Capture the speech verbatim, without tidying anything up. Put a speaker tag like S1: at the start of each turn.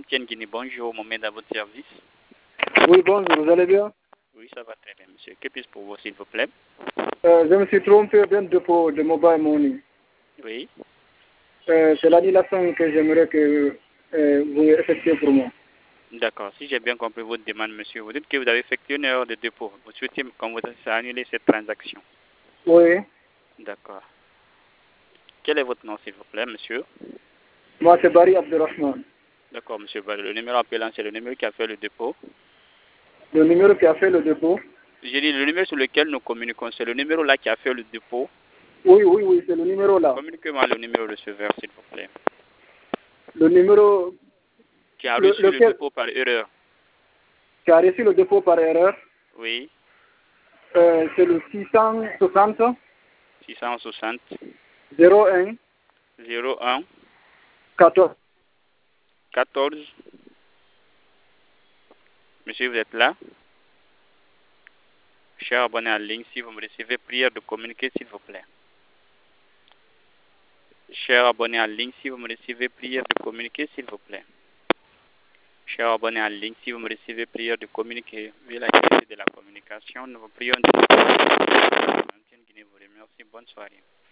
S1: M T N Guinée, bonjour, Mohamed à votre service.
S2: Oui, bonjour, vous allez bien?
S1: Oui, ça va très bien, monsieur. Que puis-je pour vous, s'il vous plaît?
S2: euh, Je me suis trompé d'un dépôt de mobile money.
S1: Oui.
S2: Euh, C'est l'annulation que j'aimerais que euh, vous effectuiez pour moi.
S1: D'accord. Si j'ai bien compris votre demande, monsieur, vous dites que vous avez effectué une erreur de dépôt. Vous souhaitez qu'on vous annuler cette transaction.
S2: Oui.
S1: D'accord. Quel est votre nom, s'il vous plaît, monsieur?
S2: Moi, c'est Barry Abdurrahman.
S1: D'accord, monsieur Barry. Le numéro appelant, c'est le numéro qui a fait le dépôt.
S2: Le numéro qui a fait le dépôt?
S1: J'ai dit le numéro sur lequel nous communiquons, c'est le numéro là qui a fait le dépôt.
S2: Oui, oui, oui, c'est le numéro là.
S1: Communiquez-moi le numéro receveur, s'il vous plaît.
S2: Le numéro
S1: Qui a
S2: le,
S1: reçu le
S2: lequel,
S1: dépôt par erreur.
S2: qui a reçu le dépôt par erreur?
S1: Oui.
S2: Euh, c'est le six cent soixante
S1: six cent soixante
S2: zéro un
S1: zéro un
S2: quatorze.
S1: quatorze. Monsieur, vous êtes là? Cher abonné en ligne, si vous me recevez, prière de communiquer, s'il vous plaît. Cher abonné en ligne, si vous me recevez, prière de communiquer, s'il vous plaît. Cher abonné en ligne, si vous me recevez, prière de communiquer. Vu la qualité de la communication, nous vous prions de... Guinée vous remercie. Bonne soirée.